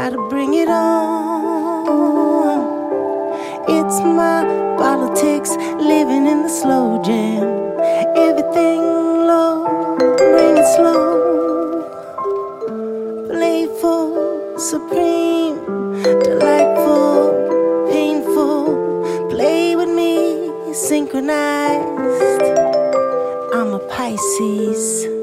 gotta bring it on. It's my politics, living in the slow jam. Everything low, bring it slow. Playful, supreme, delightful, painful. Play with me, synchronized. I'm a Pisces.